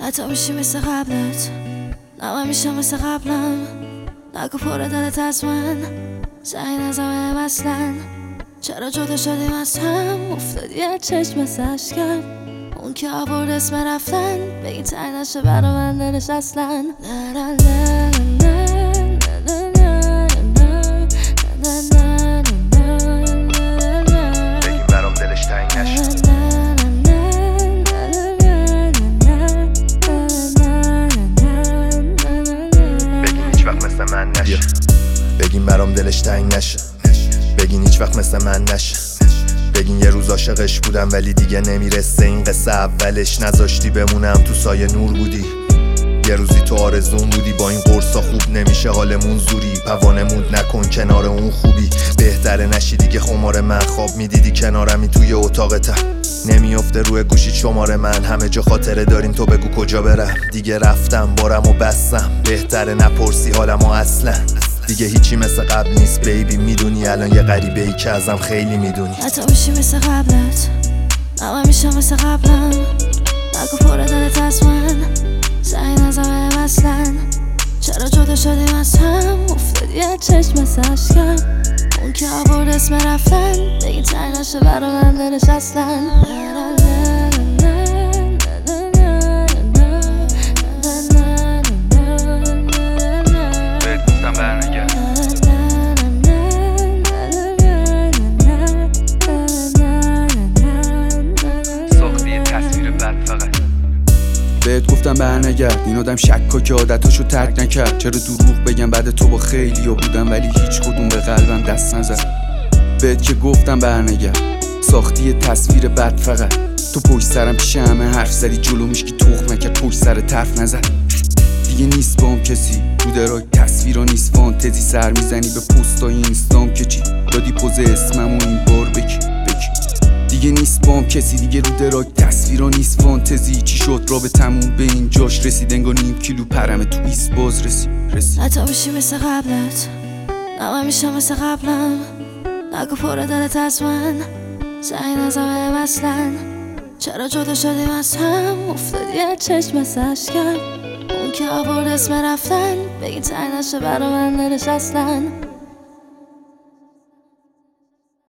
حتی میشی مثل قبلت، نه من میشم مثل قبلم. نگو پر دلت از من، سعی نزمه اصلا. چرا جدا شدیم از هم، افتادی از چشم اشکم. اون که آورد اسم رفتن، بگی تنگ نشه برا من دلش اصلا. بگیم برام دلش تنگ نشه، بگین هیچ وقت مثل من نشه. بگین برام دلش تنگ نشه، بگین هیچ وقت مثل من نشه. بگین یه روز عاشقش بودم ولی دیگه نمیرسه این قصه اولش. نذاشتی بمونم تو سایه نور بودی، یه روزی تو آرزون بودی. با این قرصا خوب نمیشه حالمون زوری، پوانمون نکن کنار اون خوبی. بهتره نشی دیگه خمار من، خواب میدیدی کنارمی توی اتاق ته. نمیافته روی گوشی شماره من، همه جا خاطره داریم تو بگو کجا برم. دیگه رفتم بارمو بستم، بهتره نپرسی حالمو اصلا. دیگه هیچی مثل قبل نیست بیبی، میدونی الان یه غریبه ای که ازم خیلی میدونی. حتی میشی مثل قبلت، نه من میشم مثل قبلم. نگو پر دلت از من، سعی نزمه اصلا. چرا جدا شدیم از هم، افتادی از چشم اشکم. اون که آورد اسم رفتن، بگی تنگ نشه برا من دلش اصلا. بهت گفتم برنگرد، این آدم شکا که عادتاشو ترک نکرد. چرا دروغ بگم بعد تو با خیلی ها بودم ولی هیچ کدوم به قلبم دست نزد. بهت که گفتم برنگرد، ساختی یه تصویر بد فقط. تو پشت سرم پیش همه حرف زدی، جلو میشکی تخم نکرد، پشت سر طرف نزد. دیگه نیست با هم کسی رو درای تصویرا، نیست فانتزی. سر میزنی به پستای اینستام که چی دادی پوز اسممو این بار بکی. دیگه نیست با هم کسی دیگه رو درای تصویرا، نیست فانتزی. چی شد را به تموم به این جاش رسید، انگار نیم کیلو پرمه تو ایست باز رسید. حتی میشی مثل قبلت، نه من میشم مثل قبلم. نگو پر دلت از من، سعی نزمه اصلا. چرا جدا شدیم از هم، افتادی از چشم اشکم. اون که آورد اسم رفتن، بگی تنگ نشه برا من دلش اصلا.